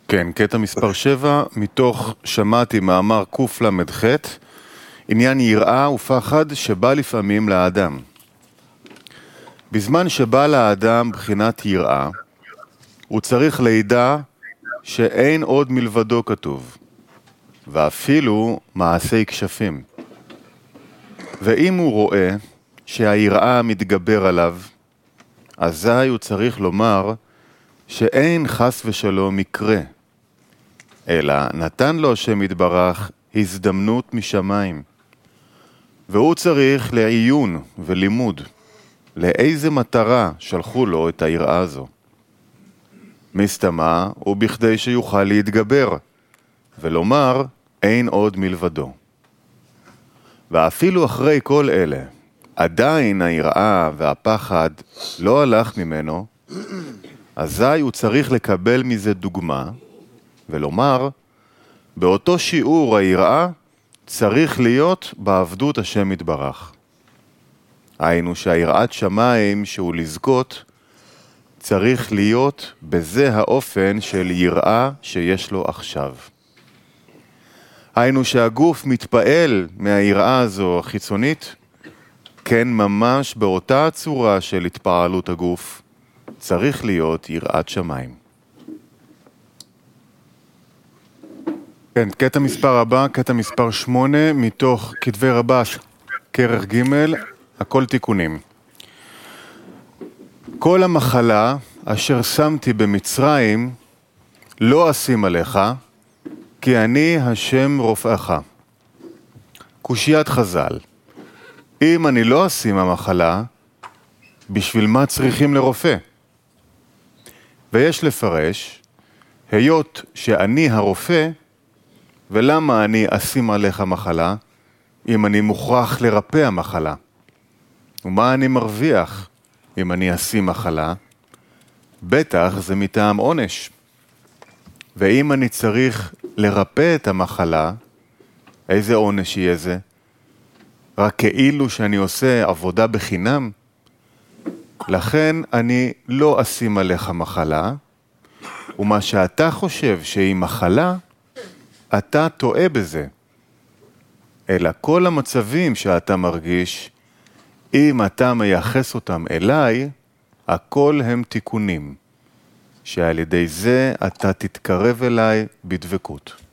כן, קטע מספר 7, מתוך שמעתי מאמר קל"ח, עניין יראה ופחד שבא לפעמים לאדם. בזמן שבא לאדם בחינת יראה, הוא צריך לידע שאין עוד מלבדו כתוב, ואפילו מעשי כשפים. ואם הוא רואה שהיראה מתגבר עליו, אזי הוא צריך לומר שאין חס ושלום מקרה, אלא נתן לו השם יתברך הזדמנות משמיים. והוא צריך לעיון ולימוד לאיזה מטרה שלחו לו את היראה הזו. מסתמה הוא בכדי שיוכל להתגבר ולומר אין עוד מלבדו. ואפילו אחרי כל אלה, עדיין היראה והפחד לא הלך ממנו, אזי הוא צריך לקבל מזה דוגמה ולומר, באותו שיעור היראה צריך להיות בעבדות השם יתברך. היינו שהיראת שמיים שהוא לזכות צריך להיות בזה האופן של יראה שיש לו עכשיו. היינו שהגוף מתפעל מהיראה הזו החיצונית, כן ממש באותה צורה של התפעלות הגוף צריך להיות יראת שמיים. כן, קטע מספר הבא, קטע מספר 8, מתוך כתבי רבש, כרך ג', הכל תיקונים. כל המחלה אשר שמתי במצרים לא אשים עליך, כי אני השם רופאך. קושיית חז"ל. אם אני לא אשים המחלה, בשביל מה צריכים לרופא? ויש לפרש, היות שאני הרופא, ולמה אני אשים עליך מחלה, אם אני מוכרח לרפא המחלה? ומה אני מרוויח אם אני אשים מחלה? בטח זה מטעם עונש. ואם אני צריך לרפא את המחלה, איזה עונש יהיה זה? רק כאילו שאני עושה עבודה בחינם? לכן אני לא אשים עליך מחלה, ומה שאתה חושב שהיא מחלה, אתה טועה בזה. אלא כל המצבים שאתה מרגיש, אם אתה מייחס אותם אליי, הכל הם תיקונים, שעל ידי זה אתה תתקרב אליי בדבקות.